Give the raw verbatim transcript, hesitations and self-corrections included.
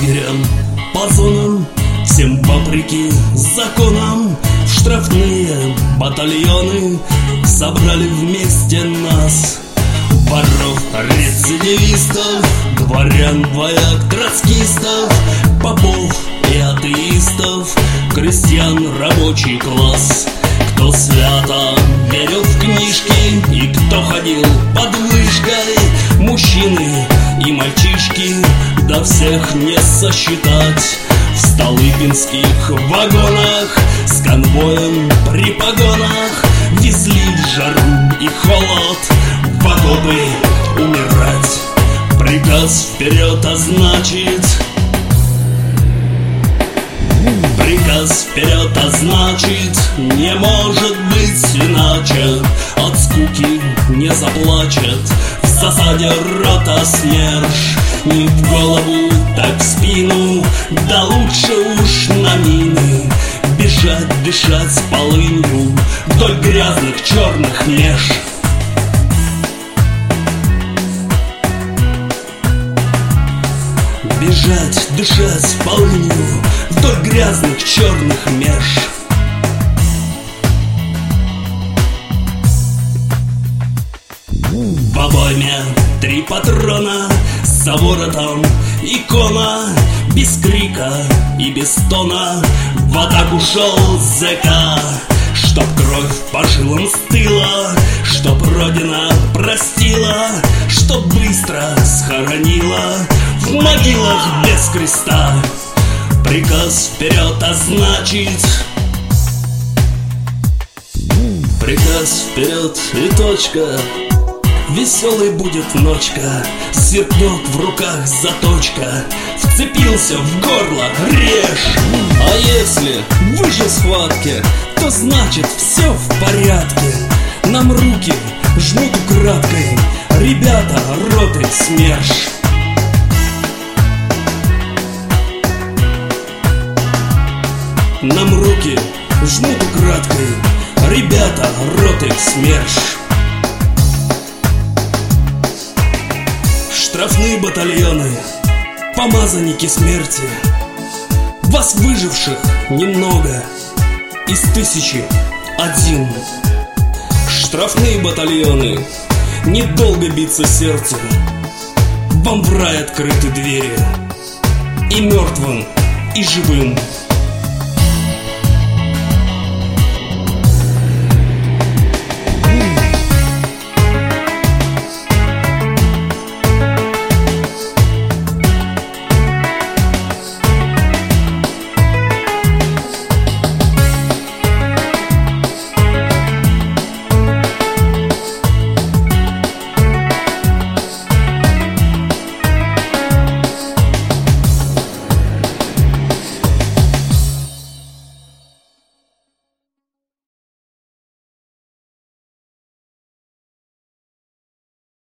лагерям, по зонам, всем вопреки законам. В штрафные батальоны собрали вместе нас. Воров, рецидивистов, дворян, вояк, троцкистов, попов и атеистов, крестьян, рабочий класс. Кто свято верил в книжки и кто ходил под вышкой, мужчины и мальчишки, да всех не сосчитать. В столыпинских вагонах с конвоем при погонах везли в жару и холод в окопы умирать. Приказ вперед, а значит Приказ вперед, а значит не может быть иначе. От скуки не заплачет в засаде рота СМЕРШ. Не в голову, так в спину, да лучше уж на мины. Бежать, дышать с полынью вдоль грязных черных меж. Бежать, дышать с полынью вдоль грязных черных меж. В обойме три патрона, за воротом икона, без крика и без тона в атаку шел зэка. Чтоб кровь по жилам стыла, чтоб родина простила, чтоб быстро схоронила в могилах без креста. Приказ вперед, а значит Приказ вперед и точка. Веселой будет ночка, сверкнет в руках заточка. Вцепился в горло, режь. А если выше схватки, то значит все в порядке. Нам руки жмут украдкой ребята роты СМЕРШ. Нам руки жмут украдкой ребята роты СМЕРШ. Штрафные батальоны, помазанники смерти. Вас выживших немного, из тысячи один. Штрафные батальоны, недолго биться сердцу. Вам в рай открыты двери, и мертвым, и живым.